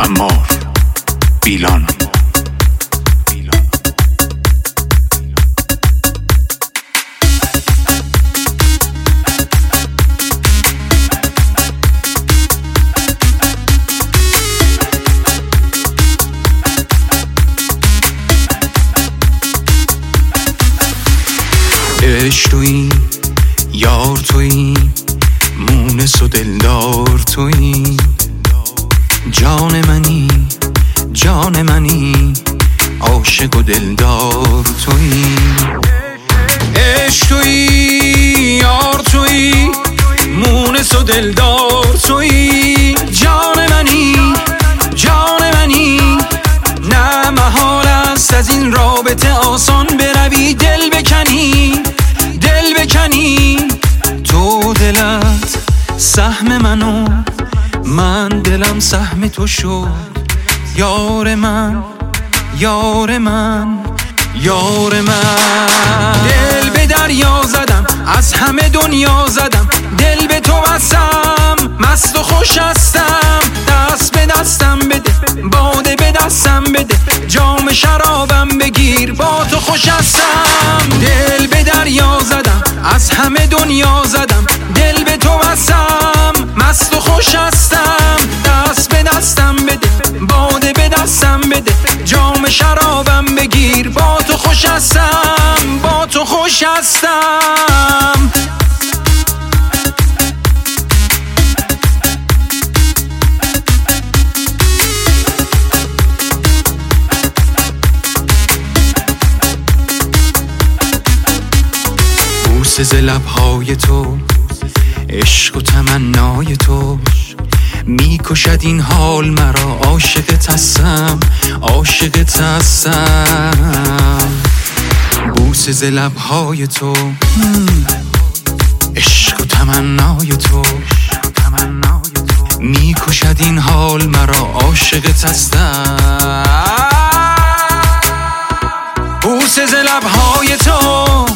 خمار بیلان. عشق تویی، یار تویی، مونس و دلدار تویی، جان منی، جان منی، عاشق و دلدار تویی. عشق تویی، یار تویی، مونس و دلدار تویی، جان منی، جان منی. نه محال است از این رابطه آسان بروی، دل بکنی، دل بکنی. تو دلت سهم منو، من دلم سهم تو شد. یار من، یار من، یار من. دل به دریا زدم، از همه دنیا زدم، دل به تو بستم، مست و خوش هستم. دست به دستم بده، باده به دستم بده، جام شرابم بگیر، با تو خوش هستم. دل به دریا زدم، از همه دنیا زدم، دل به تو بستم، مست و خوش هستم. دست به دستم بده، باده به دستم بده، جام شرابم بگیر، با تو خوش هستم، با تو خوش هستم. بوسه ز لبهای تو، عشق و تمنای تو، میکشد این حال مرا. عاشقت هستم، عاشقت هستم. بوسه ز لبهای تو، عشق و تمنای تو، میکشد این حال مرا. عاشقت هستم. بوسه ز لبهای تو،